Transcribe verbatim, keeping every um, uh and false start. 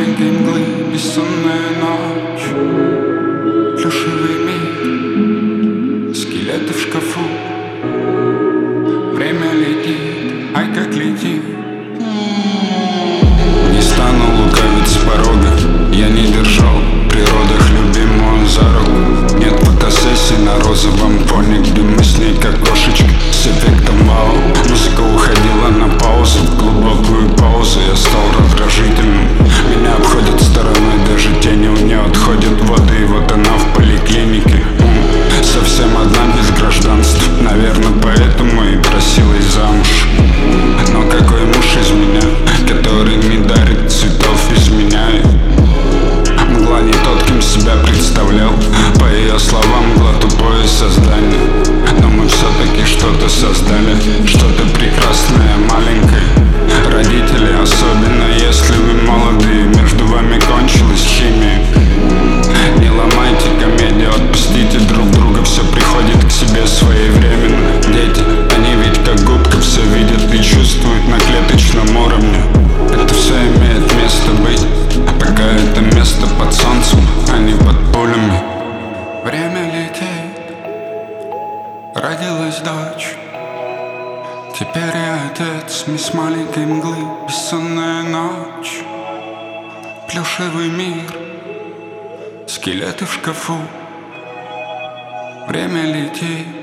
маленькой мглы бессонная ночь, плюшевый мир, скелеты в шкафу. Время летит, ай как летит. Не стану лукавить с порога, я не держал в природах любимую за руку. Нет фотосессий на розовом фоне, где мы с ней как кошечки с эффектом вау. Музыка уходила на паузу, в глубокую паузу я стал раздражительным. Меня обходят стороной, даже тени у нее отходят воды. И вот она в поликлинике, М, совсем одна без гражданства. Наверное, поэтому и просилась замуж. Но какой муж из меня, который не дарит цветов, изменяет? Мгла не тот, кем себя представлял. По ее словам, мгла тупое создание. Но мы все-таки что-то создали, что-то прекрасное, маленькое. Родители, особенно если вы молодые, между вами кончилась химия. Не ломайте комедию, отпустите друг друга, все приходит к себе своевременно. Дети, они ведь как губка все видят и чувствуют на клеточном уровне. Это все имеет место быть, пока это место под солнцем, а не под пулями. Время летит, родилась дочь. Теперь я отец, мисс маленькой мглы, бессонная ночь, плюшевый мир, скелеты в шкафу. Время летит,